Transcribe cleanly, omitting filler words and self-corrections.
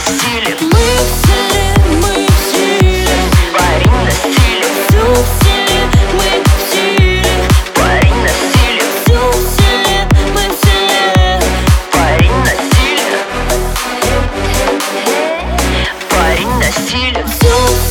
стиле. Мы в силе, мы в силе. Парень на стиле. Всю в силе, мы в силе. Парень на стиле. Всю в силе, мы в силе. Парень на стиле. Парень на стиле. Всю в